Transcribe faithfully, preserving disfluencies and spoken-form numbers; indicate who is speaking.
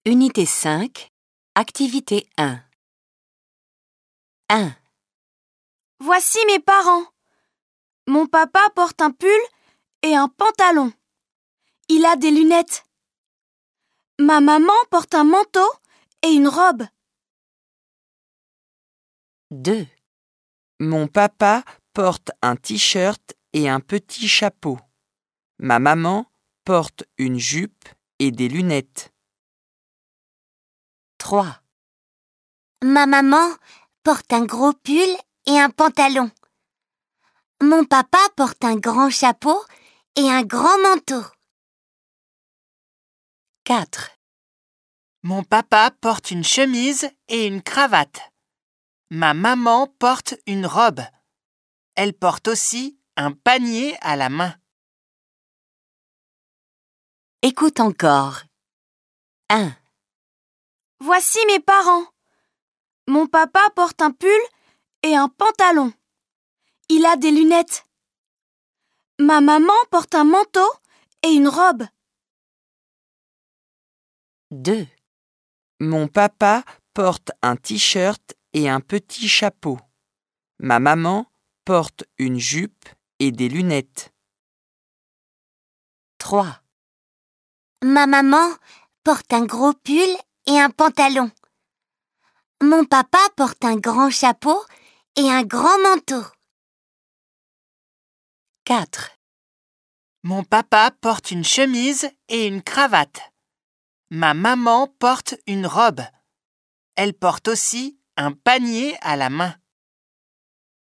Speaker 1: Unité cinq, activité un. un.
Speaker 2: Voici mes parents. Mon papa porte un pull et un pantalon. Il a des lunettes. Ma maman porte un manteau et une robe.
Speaker 1: deux.
Speaker 3: Mon papa porte un t-shirt et un petit chapeau. Ma maman porte une jupe et des lunettes.
Speaker 1: trois.
Speaker 4: Ma maman porte un gros pull et un pantalon. Mon papa porte un grand chapeau et un grand manteau.
Speaker 1: quatre.
Speaker 5: Mon papa porte une chemise et une cravate. Ma maman porte une robe. Elle porte aussi un panier à la main.
Speaker 1: Écoute encore. un.
Speaker 2: Voici mes parents. Mon papa porte un pull et un pantalon. Il a des lunettes. Ma maman porte un manteau et une robe.
Speaker 1: deux.
Speaker 3: Mon papa porte un t-shirt et un petit chapeau. Ma maman porte une jupe et des lunettes.
Speaker 1: trois.
Speaker 4: Ma maman porte un gros pull et un pantalon. Mon papa porte un grand chapeau et un grand manteau.
Speaker 1: quatre.
Speaker 5: Mon papa porte une chemise et une cravate. Ma maman porte une robe. Elle porte aussi un panier à la main.